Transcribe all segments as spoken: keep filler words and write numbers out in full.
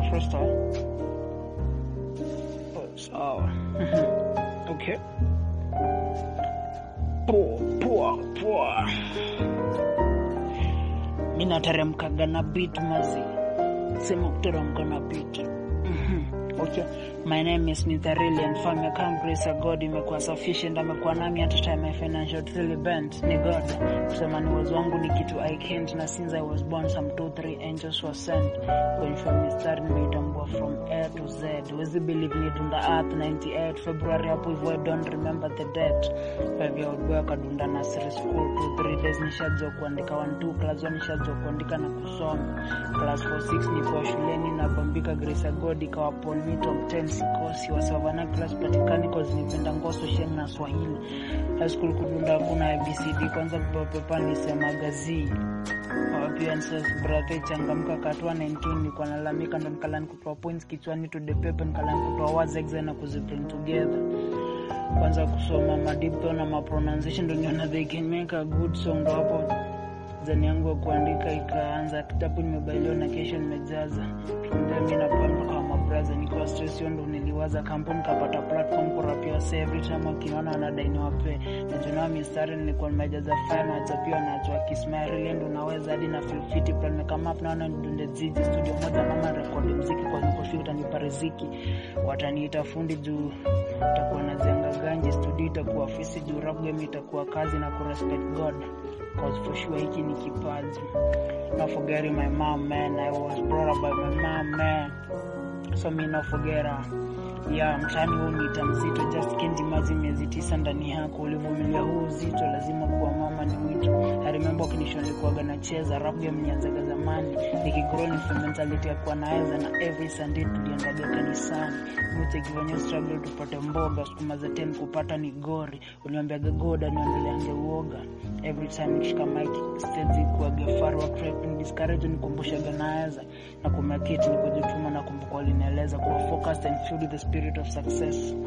Freestyle. Oh, sawa. Okay. Poa, poa, poa. Mimi nateremkaga na beat mazi. Sema kuteremka na beat. Okay. My name is Nitharillian Farm. I can't grace a God imekuwa sufficient. Amekuwa nami hata time my financial truly bent. Ni God. Kusema ni uwezo wangu ni kitu I can't. Na since I was born some two three angels were sent. Going from the start nimeitambua from A to Z. Wezi believe ni dunda earth ninety-eight February hapo hivyo I don't remember the date. Five year old boy kadunda nursery school two three days nishajua kuandika one two class one nishajua kuandika na kusoma. Class four six nilikuwa shuleni na bambika grace a God ikawa upon me top ten sikosi wa savana class patikani cause nipenda ngoso shen na Swahili. High school kudunda kuna A B C D kwanza kwa pepa nisema gazi. Appearances brother changamka katwa nineteen nilikuwa nalamika ndo nikalani kutoa points kichwani to the paper nikalani kutoa words exam na kuziprint together. Kwanza kusoma madipto na ma pronunciation ndo niona they can make a good song ndo hapo zani yangu ya kuandika ikaanza. Kitabu nimebailiwa na kesho nimejaza. Tumbea mimi na pampa kwa mabraza niko stress ndo niliwaza kampuni kapata platform kwa rapia say every time wakiniona wanadai niwape. Na jina mistari nilikuwa nimejaza file na chapio na achwa kismile ndo naweza hadi na feel fit plan kama hapo naona ndunde ziji studio moja mama record muziki kwa niko nipa riziki. Wataniita fundi juu takuwa najenga ganji studio itakuwa ofisi juu rap game itakuwa kazi na ku respect God. Cause for sure hiki ni kipaji. Not forgetting my mom, man. I was brought up by my mom, man. So me not forget her. Yeah, mtani huu ni tamzito. Just can't imagine miezi tisa ndani yako. Ulivumilia huu uzito. Lazima kuwa mama ni wito. I remember kinisho nilikuwaga nacheza. Rap game nianzaga zamani. Nikigrow ni for mentality ya kuwa naeza. Na every Sunday tuliendaga kanisani. Mwite givenyo struggle tupate mboga. Sukuma za ten kupata ni gori. Uniambiaga goda niambeleange uoga. Every time nikishika mic stage kwa gefari wa track ni discourage nikumbushaga naeza. Na kumaketi ni kujituma na kumbuka walinieleza kuwa focused and filled with the spirit of success.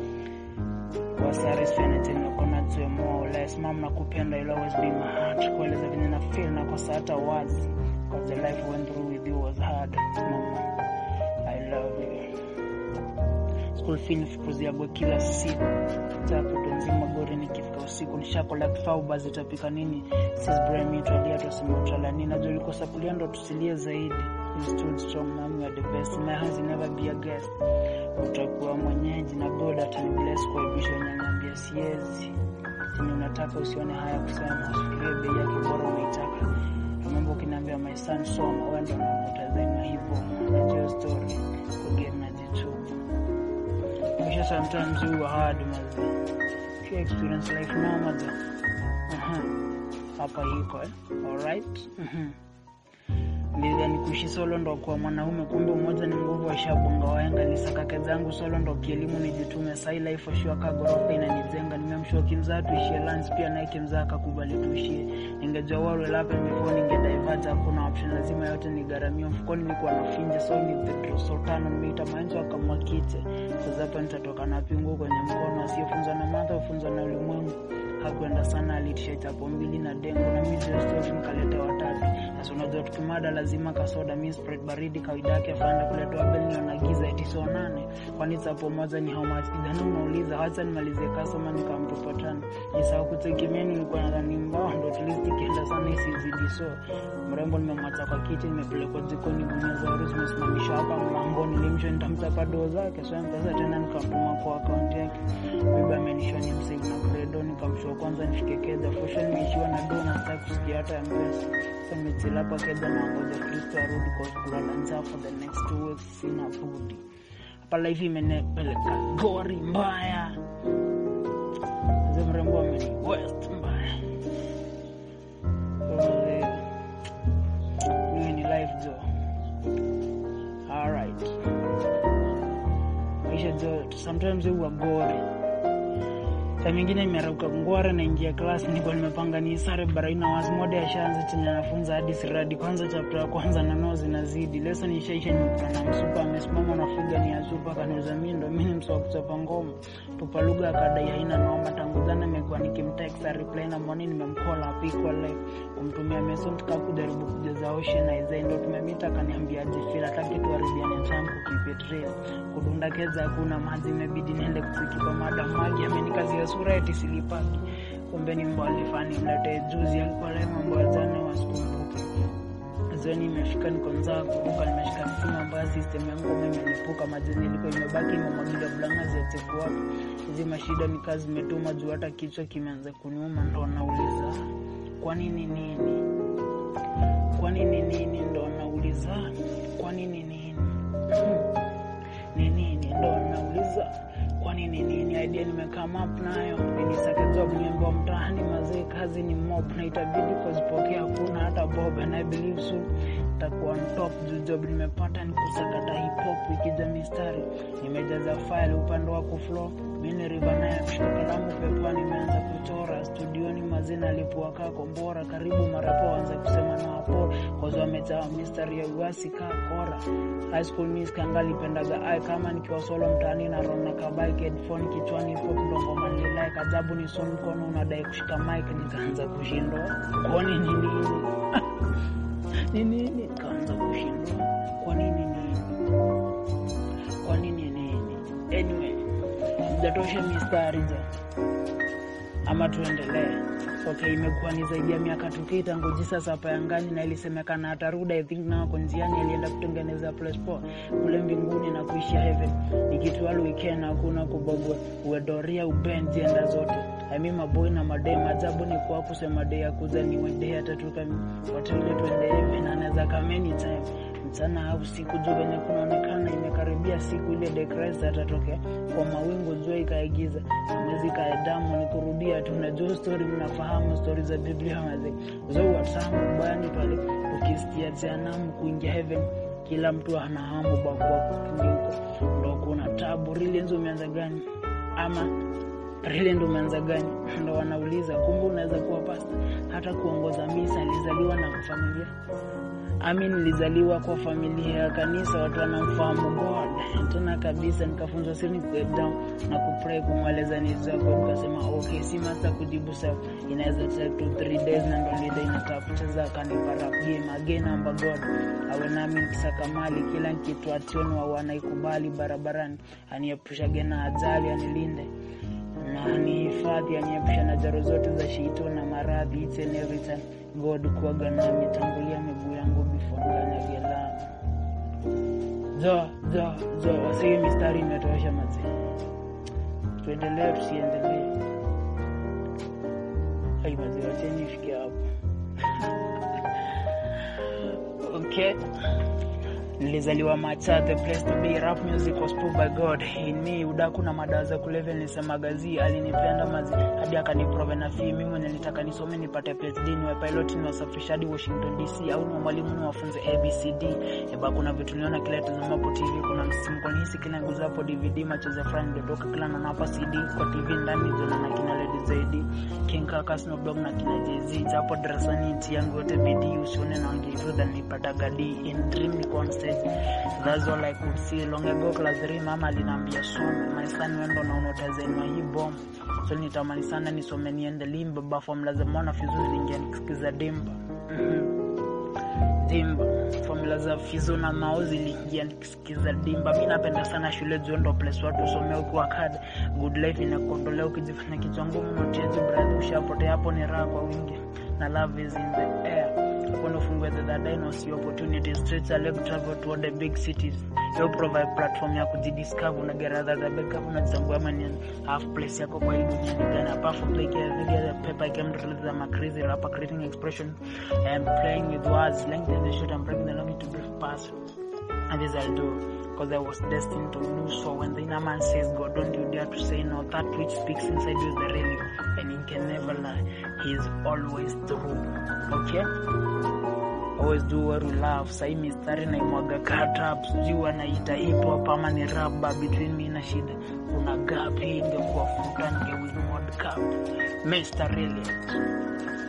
Kwa satisfied anything you're gonna do more or less. Mom nakupenda you'll always be my heart. Kueleza vile na feel na kosa hata words. Cause the life we went through with you was hard. Mama, I love you. School fee nifukuzia bwe kila siku. Tapu tunzima gori nikifika usiku. Nishako like fauba zitapika nini. Sis brain me tuadia tusima utala nina. Joli kosa puliando tusilie zaidi. You stood strong, mom, you are the best. My hands will never be a guest. Utakuwa mwenyeji na God atani bless kwa ibisho nyanyambia siezi. Sini unataka usione haya kusema. Usifikirie bei yake bora unaitaka. Remember ukiniambia my son soma. Wendo na utazema hivyo. Najua story. Forget na jitu. Kisha sometimes you are hard mazi. If you experience life now mazi. Uh-huh. Hapa hiko eh. Alright. Mhm. Ndiza ni kuishi solo ndo kwa mwanaume kumbe umoja ni nguvu wa shabonga waenga nisakake zangu solo ndo kielimu nijitume sai life for sure ka gorofa inanijenga nimemshwa kimzaa tuishie lunch pia naye kimzaa akakubali tuishie ningejua wale lape before ningedivert hakuna option lazima yote nigaramia mfukoni nilikuwa nafinja so ni the sultana nimeita manzo akamwakite sasa hapa nitatoka na pingu kwenye mkono asiyefunzwa na mata ufunzwa na ulimwengu hakwenda sana alitisha hapo mbili na dengo na mimi story nikaleta watatu sasa unajua tukimada lazima kasoda mimi spread baridi kawaida yake afanda kuletwa beli na giza eti so nane kwani hapo moja ni how much kijana unauliza hata nimalizie customer nikamtopatana nisahau kutegemea nilikuwa nadhani mbao ndo at least kienda sana isizidi so mrembo nimemwacha kwa kiti nimepelekwa jikoni mwenyezo harusi msimamisha hapa mlangoni nilimsho nitamtapa doo zake so sasa tena nikamtuma kwa account yake baba amenishoni msave na credo nikamshow kwanza nifike keza fashion nimeishiwa na doo na sasa kusikia hata mpesa sasa nimetilapa keza na ngoja Kristo arudi kwa kulala njaa for the next two weeks sina budi hapa life imenipeleka gori mbaya sasa mrembo ameni west mbaya ni life jo alright maisha jo sometimes you are gori Saa nyingine nimeruka ngwara na ingia class nilikuwa nimepanga ni sare baraina was mode ya shanza chenye nafunza hadi siradi kwanza chapter ya kwanza na nozi zinazidi. Lesson ishaisha nimekutana na super amesimama na figa ni ya super kanauza mindo mimi mswa kuchapa ngoma. Tupa lugha akadai haina naomba tangu jana nimekuwa nikimtext a reply na morning nimemcall up equal like kumtumia message tukakujaribu kujaza ocean na izai ndo tumemita kaniambia jifeel ataki tuaribiane tangu keep real. Kudunda keza hakuna maji imebidi niende kusikipa madam maji amenikazia sura eti silipaki. Kumbe ni mbali fani mlete juzi alikuwa leo mambo ya jana wasikumbuke. Zoni imefika niko nzaa kuruka nimeshika stima mbaya system yangu imelipuka maji nilikuwa imebaki imemwagilia blanga zote kwa hapo. Hizi mashida ni kazi zimetuma juu hata kichwa kimeanza kuniuma ndo nauliza kwa nini nini? Kwa nini nini ndo nauliza? Kwa nini nini? Nini nini ndo nauliza? Kwa nini nini? Idea nimekama up nayo nilisaka job niambiwa mtaani mazee kazi ni mob na itabidi kuzipokea hakuna hata bob and I believe so takuwa on top juu job nimepata ni kusakata hip hop ikija mistari nimejaza file upande wa kuflow mimi river nayo kushika kalamu pepa nimeanza kuchora studioni mazina alipua kako bora karibu marapo waanza kusema na hapo kwa sababu amejaa mistari ya uasi ka kora high school miss kangali pendaga ai kama nikiwa solo mtaani na rona kabike headphone kichwani pop ndongo manilai kajabu ni son mkono unadai kushika mic nikaanza kushindwa kwa nini nini nini nini kaanza kushindwa kwa nini nini kwa nini nini anyway jatosha mistari za ama tuendelee. Okay, imekuwa ni zaidi ya miaka tukita ngoji sasa hapa angani na ilisemekana ataruda I think na kwa njiani alienda kutengeneza place poa kule mbinguni na kuishi heaven. Ni kitu al weekend hakuna kubagua uedoria ubenzi enda zote. I mean maboy na madem ajabu ni kwa kusema day ya kuza ni wende hata tuka watu ile tuende heaven anaweza kama anytime. Mchana au siku jua venye kunaonekana imekaribia siku ile de Christ atatokea kwa mawingu jua ikaigiza mwezi kaedamu ni kurudia tunajua story mnafahamu story za Biblia mazi zo watamu bani pale ukisikia jehanamu kuingia heaven kila mtu ana hamu bakwa kuingia ndo kuna tabu really ndio umeanza gani ama really ndio umeanza gani ndo wanauliza kumbe unaweza kuwa pastor hata kuongoza misa alizaliwa na familia Amin nilizaliwa kwa familia ya kanisa watu wanamfahamu God. Tuna kabisa nikafunzwa siri get down na kupray kumweleza needs zako nikasema okay si master kujibu sawa inaweza take two three days na ndo leader inatafuta kanipa rap game again amba God. Awe nami nikisaka mali kila kitu ationi wa wanaikubali barabarani aniepusha gena ajali anilinde na nihifadhi aniepusha na jaro zote za shito na maradhi each and every time God kuaga na mitangulia miguu yangu before ndani gela zo zo zo wasi mistari imetosha mazi tuendelee tusiendelee hai mazi wacheni ifike hapo okay nilizaliwa Macha the place to be rap music was put by God in me udaku na madawa za kulevya nilisema gazi alinipenda mazi hadi akaniprove na fee mimi mwenye nilitaka nisome nipate P H D niwe pilot ni wasafisha hadi Washington D C au na mwalimu ni wafunze A B C D eba kuna vitu niliona kila tazamapo T V kuna msisimko nihisi kila nguzo hapo D V D macho za friend ndoka kila na hapa C D kwa T V ndani zona na kina Lady Zaidi King Kaka Snoop Dogg na kina Jay-Z hapo darasani nti yangu yote bidii usione na wangeru than nipata gadi in dream ni concert. That's all I could see long ago class three mama aliniambia son my son wendo na unotazama hii bomb so nitamani sana nisome niende limba baba formula za mwana fizu zingia nikiza dimba dimba formula za fizu na mauzi lingia nikiza dimba mimi napenda sana shule zondo place watu usomea kwa card good life inakondolea ukijifanya kichwa ngumu noteje brother ushapotea hapo ni raha kwa wingi na love is in the air Kono fungwe the dynasty opportunities stretch a leg travel toward the big cities you provide platform ya kujidiscover na gerada za backup na jambwa mani half place yako kwa hii dunia ni gani apart from the the paper game release the crazy rapper creating expression and playing with words length and the short and breaking the long to brief pass and this I'll do because I was destined to do so when the inner man says God don't you dare to say no that which speaks inside you is the real you and he can never lie he is always true okay always do what we love. Sai mistari na imwaga cut up, sijui wanaita hip hop ama ni rap, between me na shida kuna gap. Hii ingekuwa futa, ninge win World Cup. Mister Really.